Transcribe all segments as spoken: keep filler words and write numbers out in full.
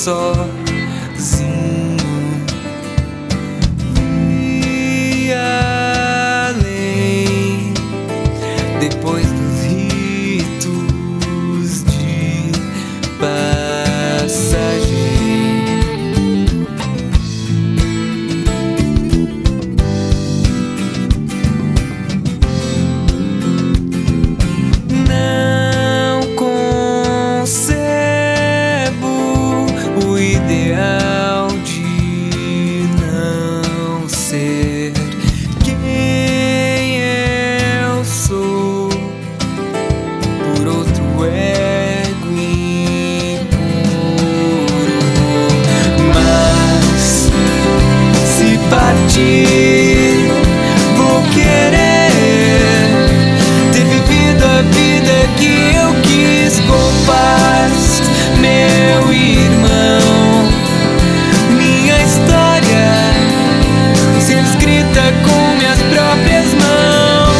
sozinho. Vi além, depois dos ritos de passagem. Não concebo o ideal de não ser quem eu sou por outro ego impuro. Mas se partir, vou querer ter vivido a vida que eu quis com paz, meu irmão. Minha história ser escrita com minhas próprias mãos.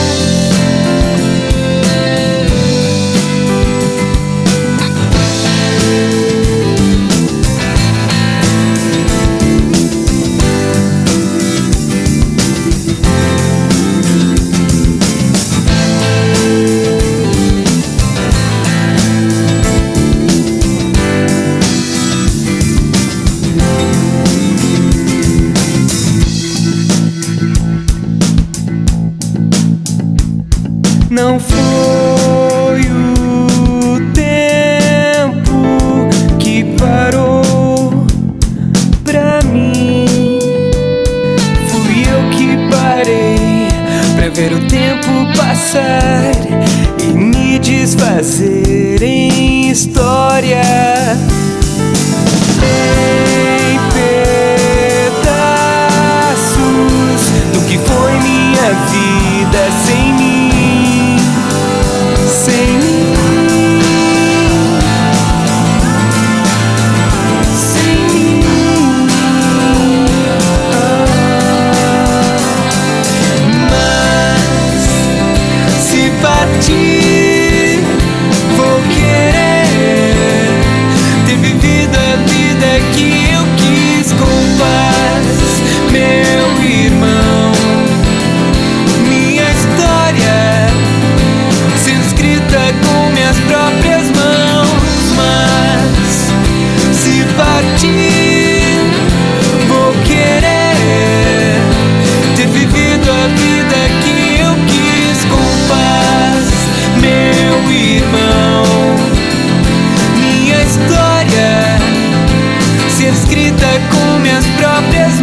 Não foi o tempo que parou pra mim, fui eu que parei pra ver o tempo passar e me desfazer em história. Em pedaços do que foi minha vida sem mim. Sem mim, sem mim, ah. Mas se partir, vou querer ter vivido a vida que eu quis com paz, meu irmão. Minha história com minhas próprias mãos. Mas se partir, vou querer ter vivido a vida que eu quis com paz, meu irmão. Minha história ser escrita com minhas próprias mãos.